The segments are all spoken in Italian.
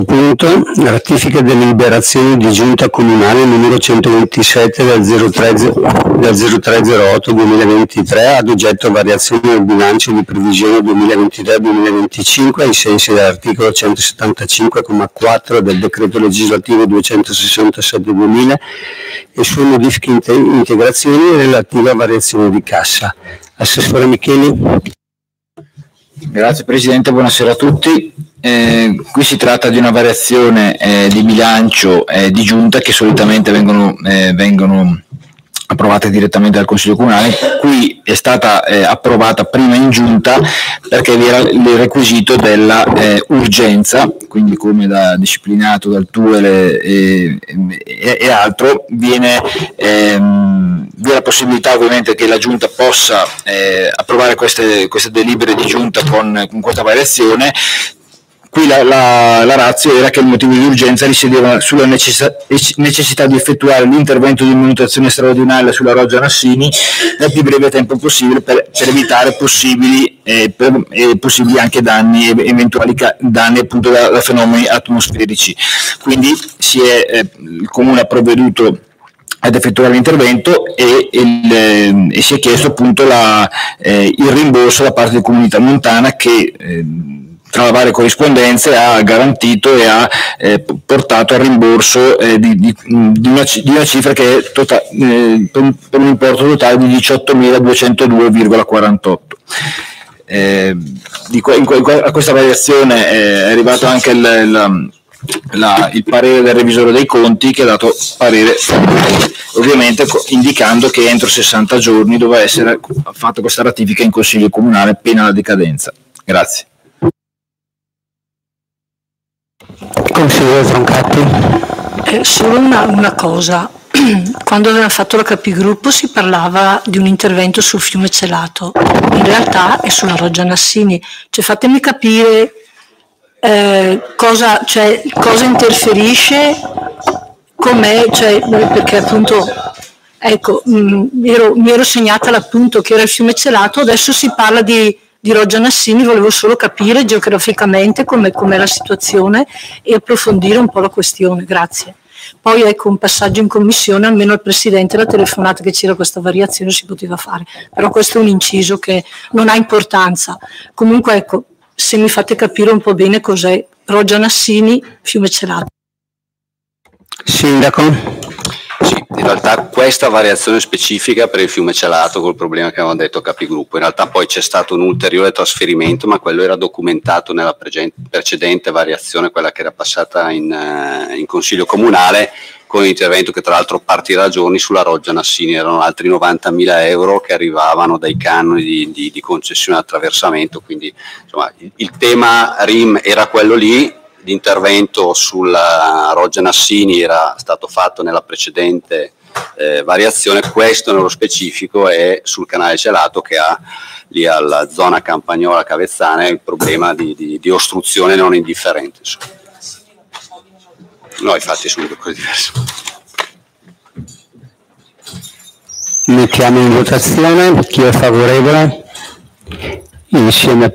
Punto, ratifica delle deliberazioni di giunta comunale numero 127 del 0308-2023 ad oggetto variazione del bilancio di previsione 2023-2025 ai sensi dell'articolo 175,4 del decreto legislativo 267-2000 e sue modifiche integrazioni relative a variazione di cassa. Assessore Micheli. Grazie Presidente, buonasera a tutti. Qui si tratta di una variazione di bilancio di giunta che solitamente vengono approvate direttamente dal Consiglio Comunale. Qui è stata approvata prima in giunta perché vi era il requisito della urgenza, quindi come disciplinato dal TUEL e altro, vi è la possibilità ovviamente che la giunta possa approvare queste delibere di giunta con questa variazione. Qui la ratio era che il motivo di urgenza risiedeva sulla necessità di effettuare l'intervento di manutenzione straordinaria sulla Roggia Nassini nel più breve tempo possibile per evitare possibili anche danni, eventuali danni appunto da fenomeni atmosferici. Quindi il Comune ha provveduto ad effettuare l'intervento e si è chiesto appunto il rimborso da parte di Comunità Montana che tra le varie corrispondenze ha garantito e ha portato al rimborso di una cifra che è per un importo totale di 18.202,48. A questa variazione è arrivato anche il parere del revisore dei conti, che ha dato parere ovviamente indicando che entro 60 giorni doveva essere fatta questa ratifica in Consiglio Comunale pena la decadenza. Grazie. Consigliere Troncatti. Solo una cosa, quando avevamo fatto la capigruppo si parlava di un intervento sul fiume Celato, in realtà è sulla Roggia Nassini, fatemi capire cosa interferisce, com'è, perché appunto ecco, mi ero segnata l'appunto che era il fiume Celato, adesso si parla di Roggia Nassini, volevo solo capire geograficamente com'è la situazione e approfondire un po' la questione, grazie. Poi ecco un passaggio in commissione, almeno al Presidente la telefonata che c'era questa variazione si poteva fare, però questo è un inciso che non ha importanza. Comunque ecco, se mi fate capire un po' bene cos'è Roggia Nassini, fiume Celato. Sindaco. Sì, in realtà questa variazione specifica per il fiume Celato col problema che avevamo detto capigruppo, in realtà poi c'è stato un ulteriore trasferimento, ma quello era documentato nella precedente variazione, quella che era passata in Consiglio Comunale, con l'intervento che tra l'altro partirà a giorni sulla Roggia Nassini. Erano altri 90.000 euro che arrivavano dai canoni di concessione attraversamento, quindi insomma il tema RIM era quello lì. L'intervento sulla Roggia Nassini era stato fatto nella precedente variazione, questo nello specifico è sul canale Celato, che ha lì alla zona Campagnola Cavezzana il problema di ostruzione non indifferente. No, infatti sono due cose diverse. Mettiamo in votazione chi è favorevole insieme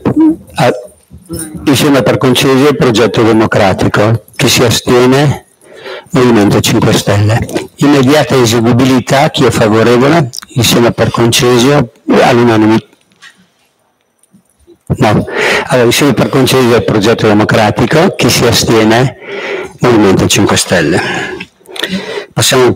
per concedere il progetto democratico. Chi si astiene? Movimento 5 Stelle. Immediata eseguibilità, chi è favorevole? Insieme per concesio all'unanimità. No. Allora, insieme per concedere il progetto democratico, chi si astiene? Movimento 5 Stelle. Passiamo